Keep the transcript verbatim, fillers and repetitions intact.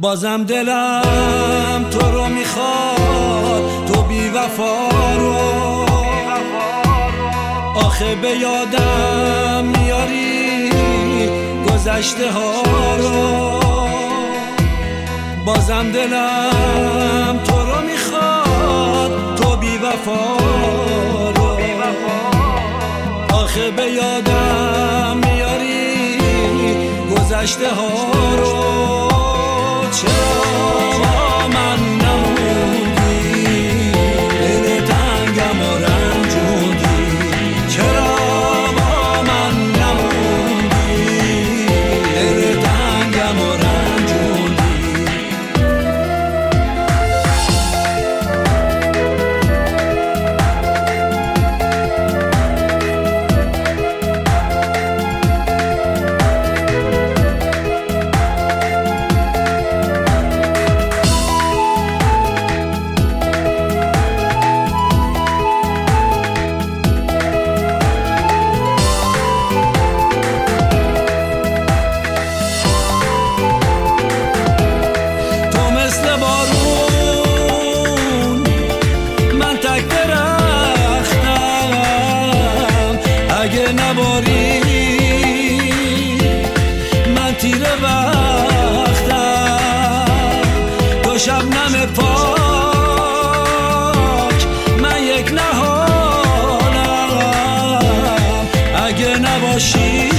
بازم دلم تو رو میخواد، تو بی وفا رو آخه به یادم میاری گذشته ها رو. بازم دلم تو رو میخواد، تو بی وفا رو آخه به یادم میاری گذشته ها رو. چرا با من نموندی، دل تنگم و رنجوندی؟ چرا با من نموندی، دل تنگم و رنجوندی؟ اگه نباری من تیره وقتم، تو شبنم پا